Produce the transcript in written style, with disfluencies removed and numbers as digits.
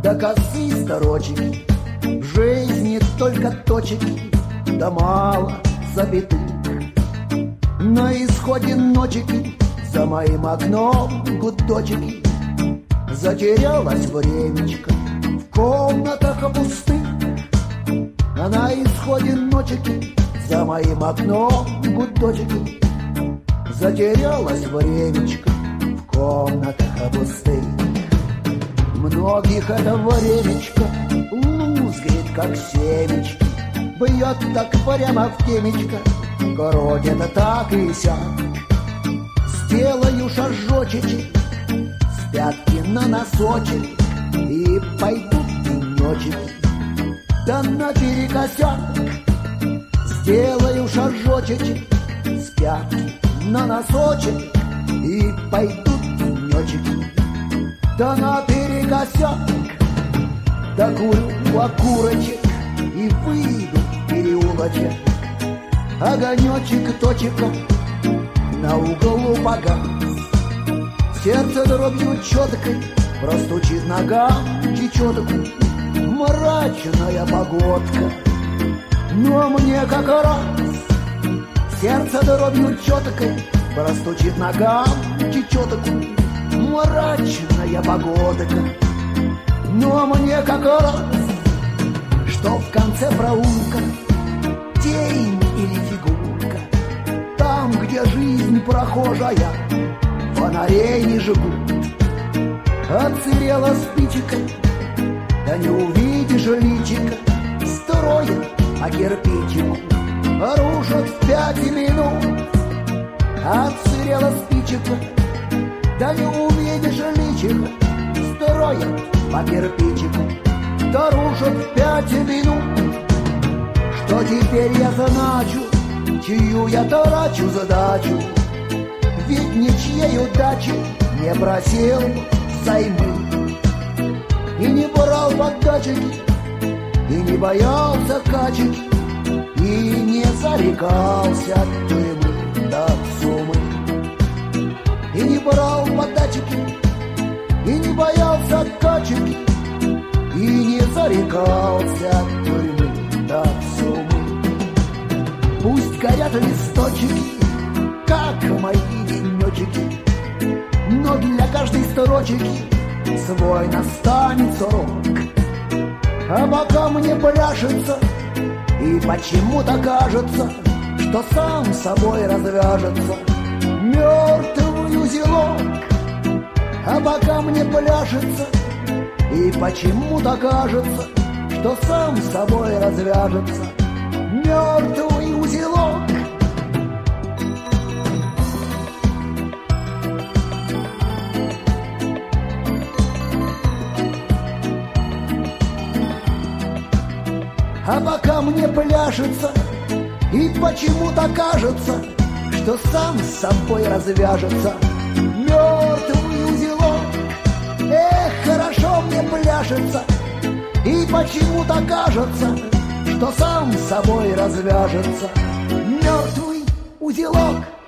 да косы сторочки, в жизни только точки, да мало запятых. На исходе ночики за моим окном гудочки, затерялось времечко в комнатах пустых. А на исходе ночики за моим окном гудочки, затерялось времечко в комнатах пустых. Многих это времечко лузгает, как семечки, бьет так прямо в темечко, коротит так и сяк. Сделаю шажочек с пятки на носочек, и пойдут денечек, да наперекосяк. Сделаю шажочек с пятки на носочек, и пойдут денечек, да наперекосяк. Докурю окурочек и выйду в переулочек, огонечек точека на углу погас. Сердце дробью четкой простучит нога чечетку, мрачная погодка, но мне как раз. Сердце дробью четкой простучит нога чечетку, мрачная погодка, но мне как раз. Что в конце проулка тень или фигурка, там, где жизнь прохожая, фонарей не жгут. Отсырела спичка, да не увидишь личика, строят по кирпичику, рушат в 5 минут. Отсырела спичка, да не увидишь личика, строят по кирпичику, да рушат в 5 минут. Что теперь я значу, чью я трачу задачу, ведь ничьей удачи не просил взаймы, и не брал поддачки, и не боялся качек, и не зарекался от тюрьмы до суммы, и не брал поддачки, и не боялся качек, и не зарекался от тюрьмы до суммы. Пусть горят листочки, как мои денечки, но для каждой строчки свой настанет срок. А пока мне пляшется, и почему-то кажется, что сам собой развяжется мертвый узелок. А пока мне пляшется, и почему-то кажется, что сам собой развяжется мертвый узелок. А пока мне пляшется, и почему-то кажется, что сам с собой развяжется мертвый узелок. Эх, хорошо мне пляшется, и почему-то кажется, что сам с собой развяжется мертвый узелок.